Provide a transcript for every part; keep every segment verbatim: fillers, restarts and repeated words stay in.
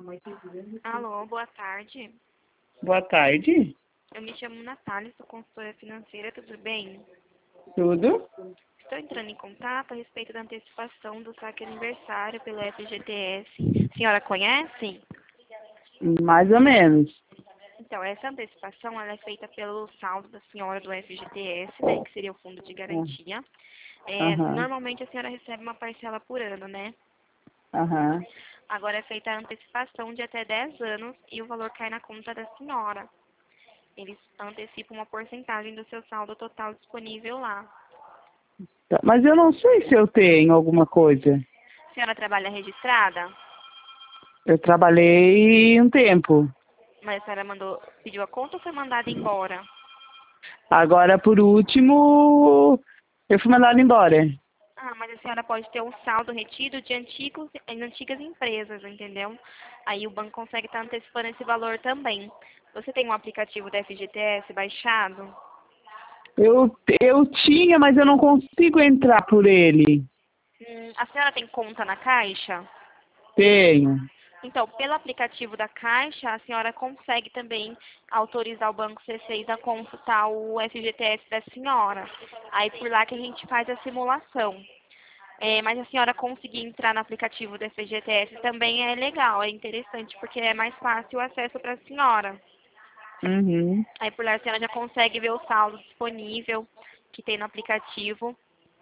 Alô, boa tarde. Boa tarde. Eu me chamo Natália, sou consultora financeira, tudo bem? Tudo? Estou entrando em contato a respeito da antecipação do saque aniversário pelo F G T S. A senhora conhece? Mais ou menos. Então, essa antecipação ela é feita pelo saldo da senhora do F G T S, né, que seria o fundo de garantia. É, Aham. normalmente a senhora recebe uma parcela por ano, né? Aham. Agora é feita a antecipação de até dez anos e o valor cai na conta da senhora. Eles antecipam uma porcentagem do seu saldo total disponível lá. Tá, mas eu não sei se eu tenho alguma coisa. A senhora trabalha registrada? Eu trabalhei um tempo. Mas a senhora mandou, pediu a conta ou foi mandada embora? Agora, por último, eu fui mandado embora. Ah, mas a senhora pode ter um saldo retido de antigos, em antigas empresas, entendeu? Aí o banco consegue estar antecipando esse valor também. Você tem um aplicativo da F G T S baixado? Eu, eu tinha, mas eu não consigo entrar por ele. Hum, a senhora tem conta na Caixa? Tenho. Então, pelo aplicativo da Caixa, a senhora consegue também autorizar o Banco C seis a consultar o F G T S da senhora. Aí por lá que a gente faz a simulação. É, mas a senhora conseguir entrar no aplicativo do F G T S também é legal, é interessante, porque é mais fácil o acesso para a senhora. Uhum. Aí por lá a senhora já consegue ver o saldo disponível que tem no aplicativo,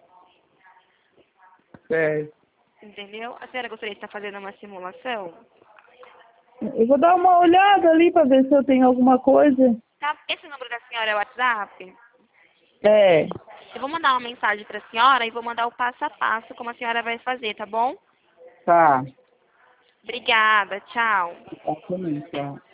Certo. entendeu? A senhora gostaria de estar fazendo uma simulação? Eu vou dar uma olhada ali para ver se eu tenho alguma coisa. Tá? Esse número da senhora é o WhatsApp? É. Eu vou mandar uma mensagem para a senhora e vou mandar o passo a passo como a senhora vai fazer, tá bom? Tá. Obrigada, tchau. Tá, também, tá.